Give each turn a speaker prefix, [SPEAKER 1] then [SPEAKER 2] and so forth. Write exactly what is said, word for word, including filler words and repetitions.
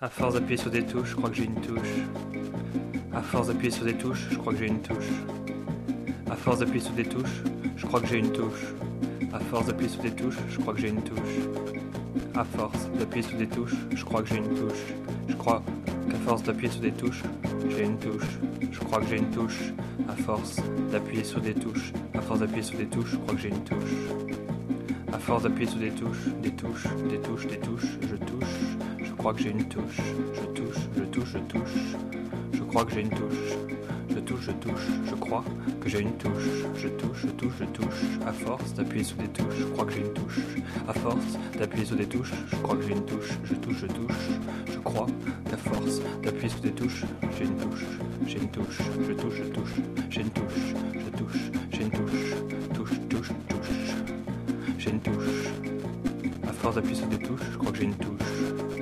[SPEAKER 1] À force d'appuyer sur des touches, je crois que j'ai une touche. À force d'appuyer sur des touches, je crois que j'ai une touche. À force d'appuyer sur des touches, je crois que j'ai une touche. À force d'appuyer sur des touches, je crois que j'ai une touche. À force d'appuyer sur des touches, je crois que j'ai une touche. Je crois qu'à force d'appuyer sur des touches, j'ai une touche. Je crois que j'ai une touche. À force d'appuyer sur des touches, à force d'appuyer sur des touches, je crois que j'ai une touche. À force d'appuyer sur des touches, des touches, des touches, des touches, je touche. Je crois que j'ai une touche. Je touche, je touche, je touche. Je crois que j'ai une touche. Je touche, je touche, je crois que j'ai une touche. Je touche, je touche, je touche. À force d'appuyer sur des touches, je crois que j'ai une touche. À force d'appuyer sur des touches, je crois que j'ai une touche. Je touche, je touche, je crois qu'à force d'appuyer sur des touches, j'ai une touche. J'ai une touche, je touche, je touche. J'ai une touche, je touche, j'ai une touche. Touche, touche, touche. J'ai une touche. À force d'appuyer sur des touches, je crois que j'ai une touche.